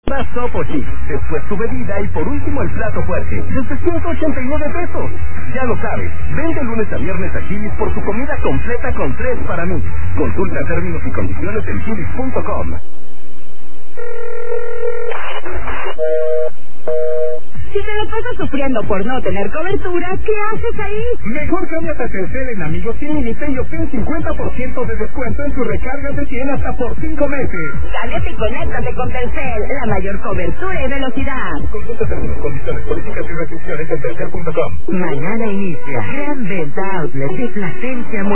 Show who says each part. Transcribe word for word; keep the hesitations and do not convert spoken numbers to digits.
Speaker 1: Más Topo Chips, después tu bebida y por último el plato fuerte, desde ciento ochenta y nueve pesos. Ya lo sabes, ven de lunes a viernes a Chili's por tu comida completa con tres para mí. Consulta términos y condiciones en chilis punto com.
Speaker 2: Si te lo pasas sufriendo por no tener cobertura, ¿qué haces ahí?
Speaker 3: Mejor cámbiate a Telcel en Amigos Sin Límite y obtén cincuenta por ciento de descuento en tu recarga de cien hasta por cinco meses.
Speaker 2: Cámbiate y conéctate con Telcel, la mayor cobertura y velocidad.
Speaker 3: Consulta términos, condiciones, políticas y restricciones en telcel punto com.
Speaker 4: Mañana inicia Gran Venta Outlet de Plasencia